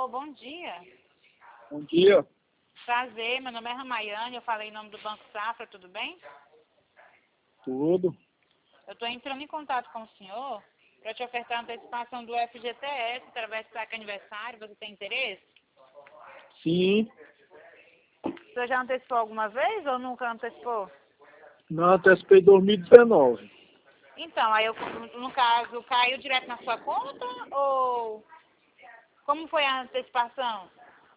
Alô, bom dia. Bom dia. Prazer, meu nome é Ramayane, eu falei em nome do Banco Safra, tudo bem? Tudo. Eu estou entrando em contato com o senhor para te ofertar a antecipação do FGTS através do saque aniversário. Você tem interesse? Sim. Você já antecipou alguma vez ou nunca antecipou? Não, antecipei 2019. Então, aí no caso, caiu direto na sua conta ou como foi a antecipação?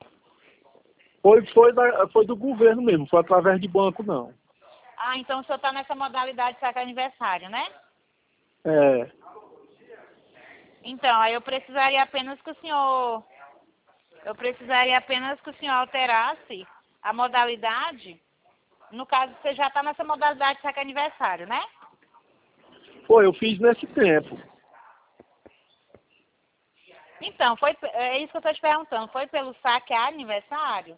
Foi do governo mesmo, foi através de banco não. Ah, então o senhor está nessa modalidade de saque aniversário, né? É. Então, aí eu precisaria apenas que o senhor alterasse a modalidade. No caso, você já está nessa modalidade de saque aniversário, né? Foi, eu fiz nesse tempo. Então, é isso que eu estou te perguntando. Foi pelo saque aniversário?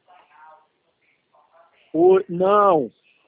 Não,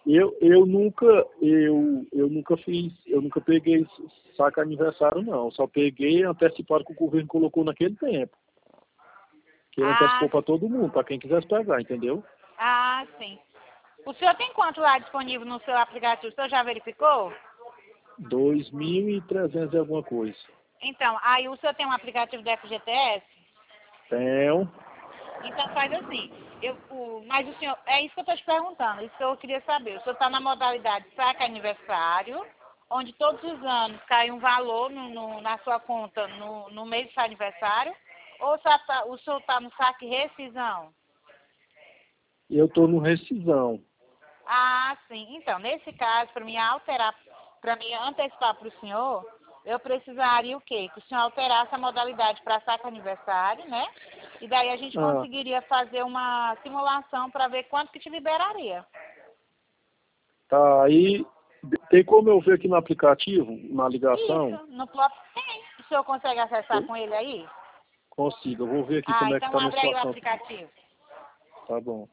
eu nunca fiz, eu nunca peguei saca aniversário não. Só peguei antecipado que o governo colocou naquele tempo. Que ele Ah, antecipou para todo mundo, para quem quisesse pegar, entendeu? ah, sim. O senhor tem quanto lá disponível no seu aplicativo? O senhor já verificou? 2.300 e alguma coisa. Então, aí o senhor tem um aplicativo do FGTS? Tenho. Então faz assim. Mas o senhor, é isso que eu estou te perguntando, isso que eu queria saber. O senhor está na modalidade saque aniversário, onde todos os anos cai um valor na sua conta no mês do seu aniversário, ou o senhor está no saque rescisão? Eu estou no rescisão. Ah, sim. Então, nesse caso, para mim antecipar para o senhor, eu precisaria o quê? Que o senhor alterasse a modalidade para saque aniversário, né? E daí a gente Ah, conseguiria fazer uma simulação para ver quanto que te liberaria. tá. Aí tem como eu ver aqui no aplicativo, na ligação? Isso, no próprio tem. O senhor consegue acessar Eu com ele aí? consigo. Eu vou ver aqui Ah, como é que então tá a minha abre aí o situação. aplicativo. Tá bom.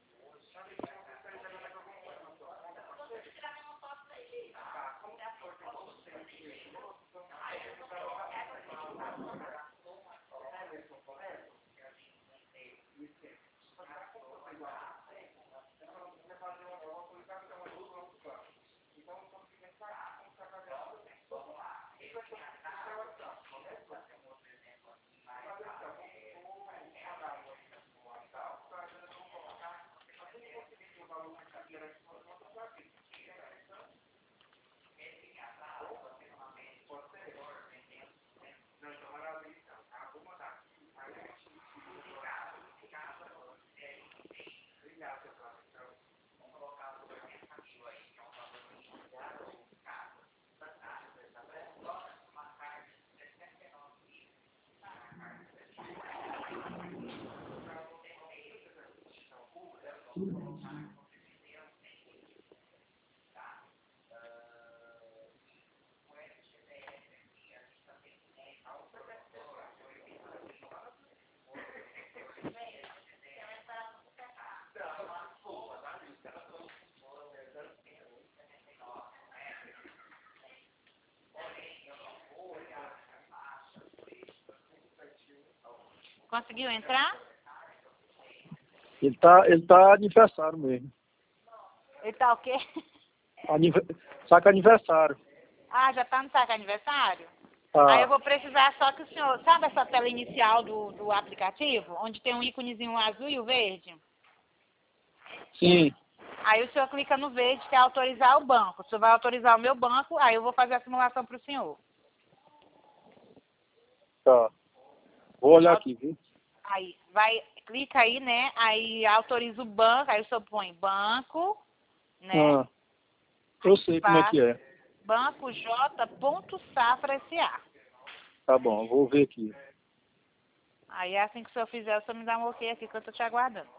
Conseguiu entrar? Ele tá aniversário mesmo. Ele tá o quê? Anive- Saca aniversário. Ah, já tá no saque aniversário? Aí eu Tá. vou precisar só que o senhor, sabe essa tela inicial do aplicativo, onde tem um íconezinho azul e o verde? Sim. Aí o senhor clica no verde, que é autorizar o banco. O senhor vai autorizar o meu banco, aí eu vou fazer a simulação para o senhor. Tá. Vou olhar Au- aqui, viu? Aí, clica aí, né? Aí autoriza o banco, aí o senhor põe banco, né? Ah, eu sei como é que Espaço, é. banco J.Safra S.A. Tá bom, vou ver aqui. Aí assim que o senhor fizer, o senhor me dá um ok aqui que eu tô te aguardando.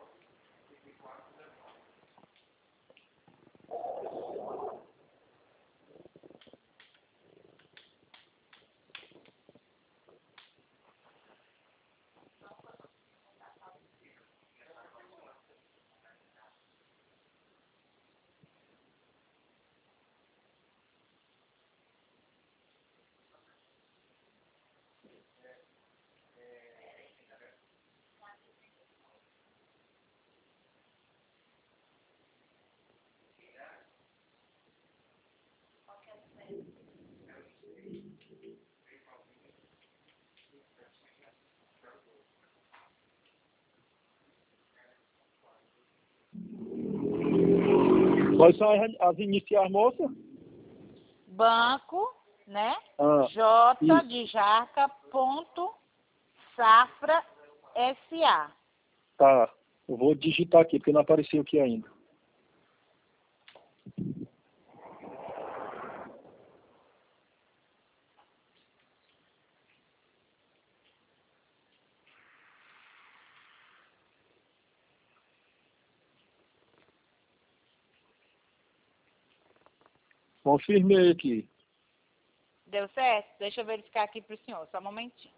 Quais são as iniciais, moça? Banco, né? Ah, J isso. de Jaca, ponto, Safra, SA. Tá. Eu vou digitar aqui, porque não apareceu aqui ainda. Confirmei aqui. Deu certo? Deixa eu verificar aqui para o senhor, só um momentinho.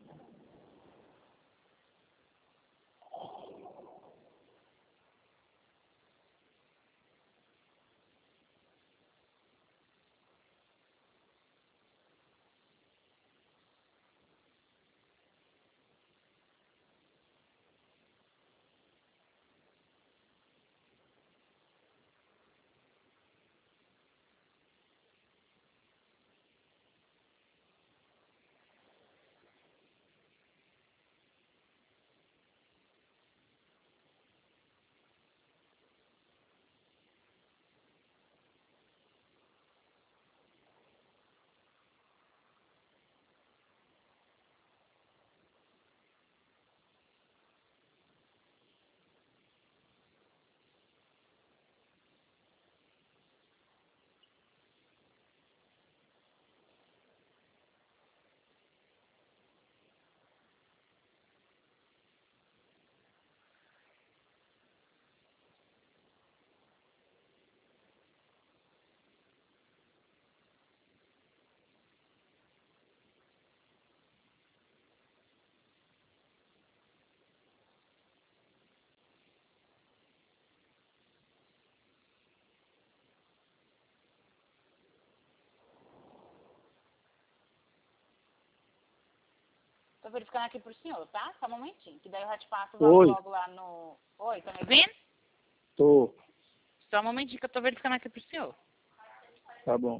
Tô verificando aqui pro senhor, tá? Só um momentinho, que daí eu já te passo Oi. logo lá no... Oi, tá me ouvindo? Tô. Só um momentinho que eu tô verificando aqui pro senhor. Tá bom.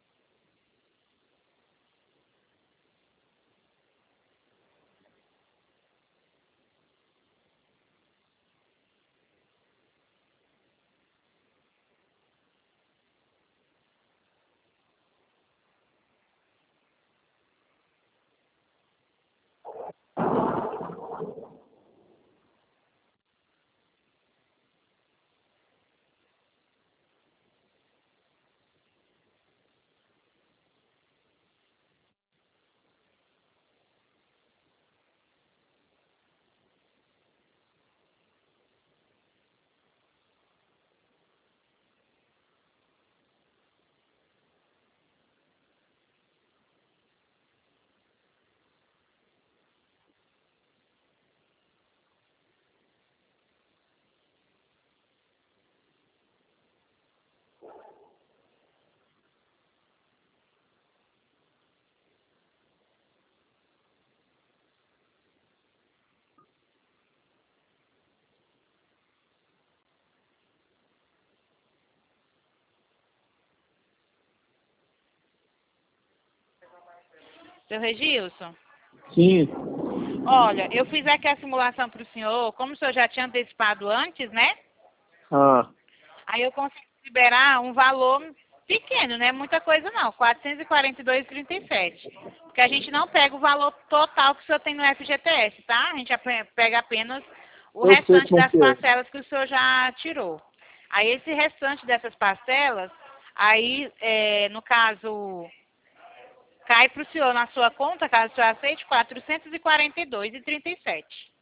Seu Regilson? Sim. Olha, eu fiz aqui a simulação pro senhor, como o senhor já tinha antecipado antes, né? Ah, Aí eu consigo liberar um valor pequeno, não é muita coisa não, R$ 442,37. Porque a gente não pega o valor total que o senhor tem no FGTS, tá? A gente pega apenas o eu sei restante como das que é. parcelas que o senhor já tirou. Aí esse restante dessas parcelas, aí, no caso, cai para o senhor na sua conta, caso o senhor aceite, R$ 442,37.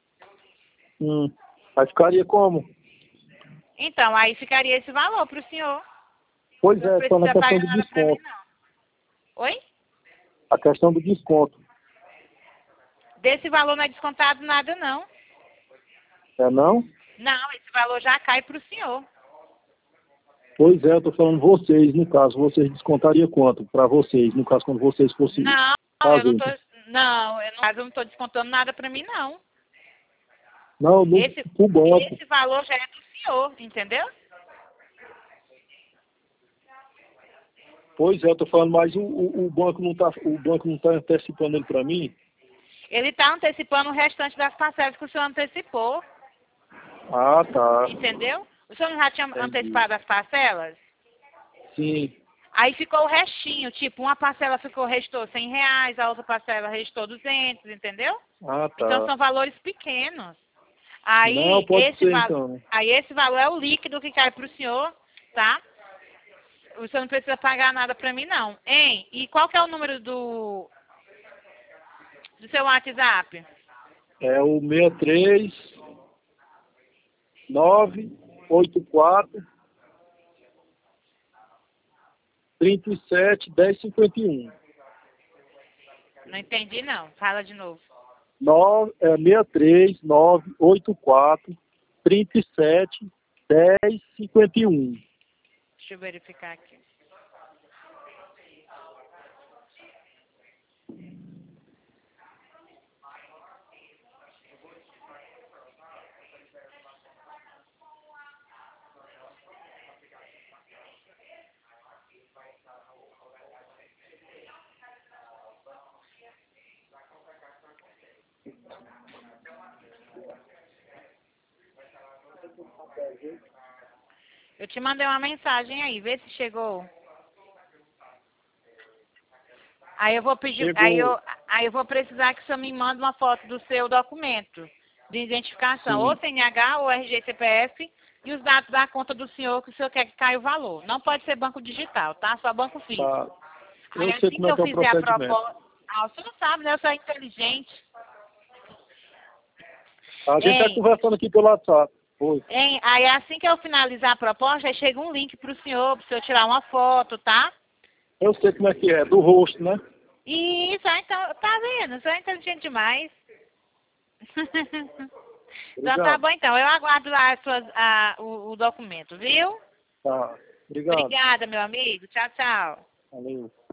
Mas ficaria como? Então, aí ficaria esse valor para o senhor. Pois O senhor não é, só na precisa questão pagar do nada para mim, desconto. não. Oi? A questão do desconto. Desse valor não é descontado nada, não. É não? Não, esse valor já cai para o senhor. Pois é, eu tô falando vocês, no caso, vocês descontariam quanto para vocês, no caso, quando vocês fossem Não, eu não fazer? tô. Não, eu no caso eu não estou descontando nada para mim, não. Não, pro banco. Esse valor já é do senhor, entendeu? Pois é, eu tô falando, mas o banco não tá antecipando ele para mim? Ele está antecipando o restante das parcelas que o senhor antecipou, Ah, tá. entendeu? O senhor não já tinha Entendi. antecipado as parcelas? Sim. Aí ficou o restinho, tipo, uma parcela restou R$100, a outra parcela restou 200, entendeu? Ah, Então tá. são valores pequenos. Aí Não, pode ser então. aí esse valor é o líquido que cai para o senhor, tá? O senhor não precisa pagar nada para mim, não. Hein? E qual que é o número do seu WhatsApp? É o 63 984 37 1051. Não entendi, não. Fala de novo. 63 984 37 1051. Deixa eu verificar aqui. Eu te mandei uma mensagem aí, vê se chegou. Aí eu vou pedir, Chegou. aí eu vou precisar que o senhor me mande uma foto do seu documento de identificação, Sim. ou CNH ou RG CPF, e os dados da conta do senhor que o senhor quer que caia o valor. Não pode ser banco digital, tá? Só banco físico. Tá. Aí Eu sei assim como que é eu que é o fizer a procedimento. proposta. Ah, o senhor não sabe, né? Eu sou inteligente. A gente está Hein? conversando aqui pelo WhatsApp. Oi. Hein? Aí assim que eu finalizar a proposta, aí chega um link pro senhor tirar uma foto, tá? Eu sei como é que é, do rosto, né? Isso, então, tá vendo? O senhor é inteligente demais. Então tá Obrigado. bom então, eu aguardo lá o documento, viu? Tá. Obrigado. Obrigada, meu amigo. Tchau, tchau. Valeu.